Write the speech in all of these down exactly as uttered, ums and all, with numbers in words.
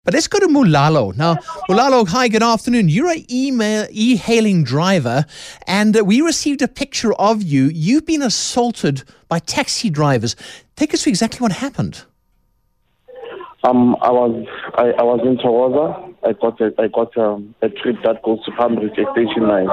But let's go to Mulalo. Now, Mulalo, hi, good afternoon. You're an email, e-hailing driver, and uh, we received a picture of you. You've been assaulted by taxi drivers. Take us through exactly what happened. Um, I was I, I was in Tawaza. I got a, I got um, a trip that goes to Palmbridge Station nine.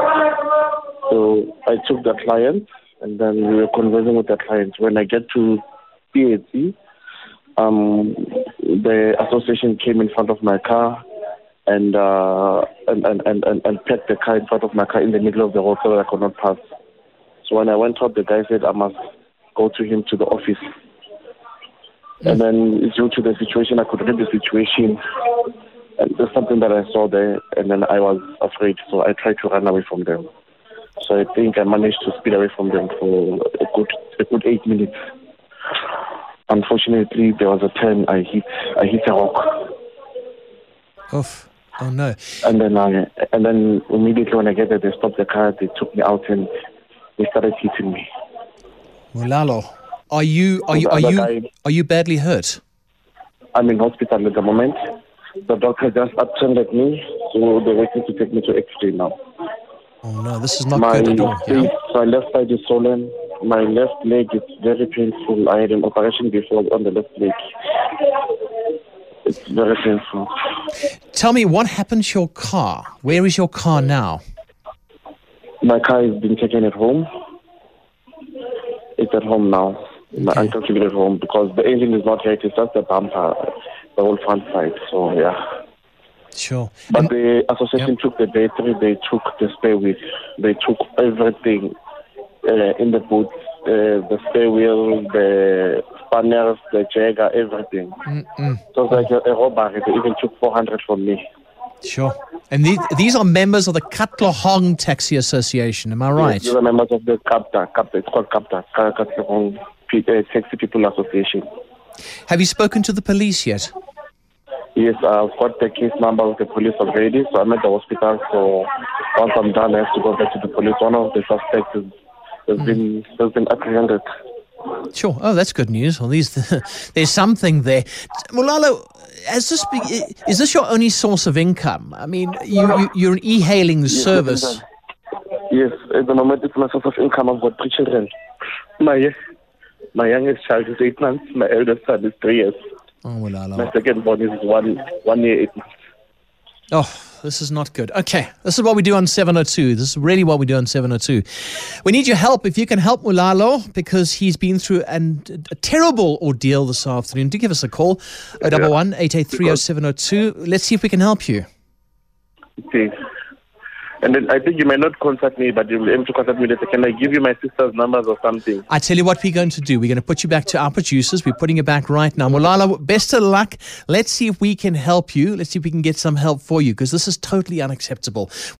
So I took the client, and then we were conversing with the client. When I get to P A T, um, the association came in front of my car and uh, and, and, and, and, and parked the car in front of my car in the middle of the road so that I could not pass. So when I went up, the guy said I must go to him to the office. And then due to the situation, I could read the situation. And there's something that I saw there, and then I was afraid, so I tried to run away from them. So I think I managed to speed away from them for a good a good eight minutes. Unfortunately, there was a turn. I hit I hit a rock. Oof! Oh no! And then I and then immediately when I get there, they stopped the car. They took me out and they started hitting me. Mulalo, are you are you are you guy, are you badly hurt? I'm in hospital at the moment. The doctor just attended me, so they're waiting to take me to X-ray now. Oh no, this is not my good at all. Face, Yeah? My left side is swollen. My left leg is very painful. I had an operation before on the left leg. It's very painful. Tell me, what happened to your car? Where is your car now? My car has been taken at home. It's at home now. My Okay. uncle took it at home because the engine is not yet. It's just the bumper, the whole front side. So yeah. Sure. But And- the association Yep. took the battery. They took the spare wheel. They took everything uh, in the boot. Uh, the spare wheel, the spanners, the jagger, everything. Mm-mm. So it was like a, a robbery. They even took four hundred from me. Sure. And these, these are members of the Katlehong Taxi Association, am I right? These are members of the CAPTA. CAPTA. It's called CAPTA. Katlehong Taxi People Association. Have you spoken to the police yet? Yes, I've got the case number with the police already, so I'm at the hospital. So once I'm done, I have to go back to the police. One of the suspects has, has, mm. been, has been apprehended. Sure. Oh, that's good news. Well, these, there's something there. Mulalo, has this be, is this your only source of income? I mean, you, you, you're an e-hailing yes, service. Yes, at the moment it's my source of income. I've got three children. My, my youngest child is eight months. My eldest son is three years. Oh, Mulalo. My second born is one, one year, eight months. Oh, this is not good. Okay, this is what we do on seven oh two. This is really what we do on seven oh two. We need your help. If you can help Mulalo, because he's been through an, a terrible ordeal this afternoon, do give us a call, oh one one, eight eight three oh seven oh two. Let's see if we can help you. Okay. And then I think you might not contact me, but you'll be able to contact me later. Can I give you my sister's numbers or something? I tell you what we're going to do. We're going to put you back to our producers. We're putting you back right now. Mulalo, best of luck. Let's see if we can help you. Let's see if we can get some help for you, because this is totally unacceptable.